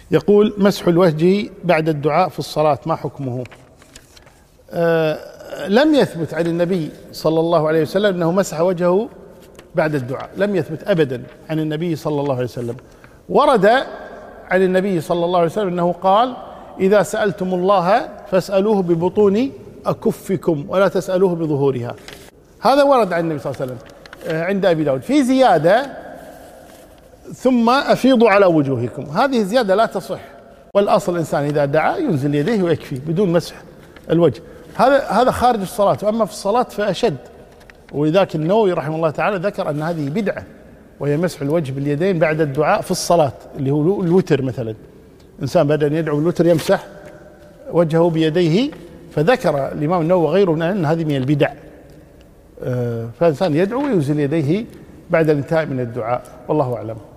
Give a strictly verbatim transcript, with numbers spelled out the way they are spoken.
يقول: مسح الوجه بعد الدعاء في الصلاة ما حكمه؟ آه لم يثبت عن النبي صلى الله عليه وسلم أنه مسح وجهه بعد الدعاء، لم يثبت أبدا عن النبي صلى الله عليه وسلم. ورد عن النبي صلى الله عليه وسلم أنه قال: إذا سألتم الله فاسألوه ببطون أكفكم ولا تسألوه بظهورها. هذا ورد عن النبي صلى الله عليه وسلم عند أبي داود. في زيادة: ثم أفيضوا على وجوهكم، هذه زيادة لا تصح، والأصل الإنسان إذا دعا ينزل يديه ويكفي بدون مسح الوجه. هذا هذا خارج الصلاة، وأما في الصلاة فأشد. ولذلك النووي رحمه الله تعالى ذكر أن هذه بدعة، وهي مسح الوجه باليدين بعد الدعاء في الصلاة، اللي هو الوتر مثلا، إنسان بعد أن يدعو الوتر يمسح وجهه بيديه، فذكر الإمام النووي وغيره أن هذه من البدع. فالإنسان يدعو وينزل يديه بعد الانتهاء من الدعاء، والله أعلم.